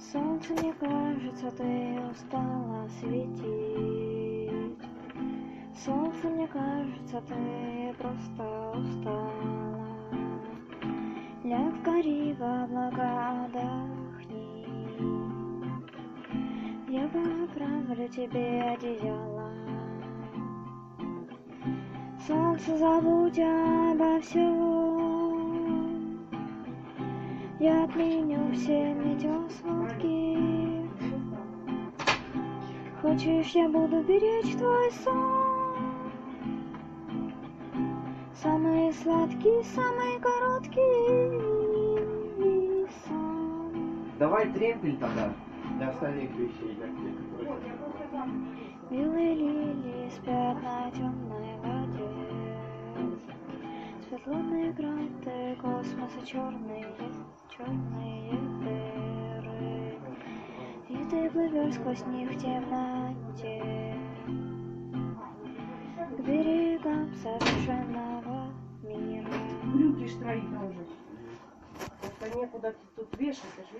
Солнце, мне кажется, ты устала светить. Солнце, мне кажется, ты просто устала. Ляг в гори, в облака отдохни. Я поправлю тебе одеяло. Солнце, забудь обо всем. Я отменю все метеосводки. Хочешь, я буду беречь твой сон? Самый сладкий, самый короткий сон. Давай тремпель тогда для остальных вещей. Белые лилии спят на темной воде. Светлотные гранты космоса черные дыры. И ты плывешь сквозь них в темноте к берегам совершенного мира. Брюки штроить тоже. Это некуда тут вешать, это ж